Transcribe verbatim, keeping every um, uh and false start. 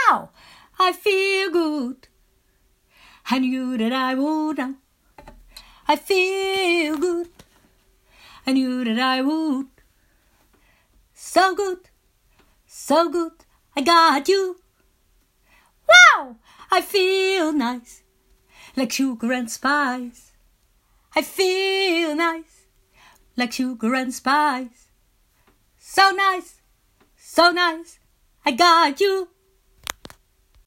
Wow, I feel good. I knew that I would now. I feel good. I knew that I would. So good, so good, I got you. Wow, I feel nice, like sugar and spice. I feel nice, like sugar and spice. So nice, so nice, I got you.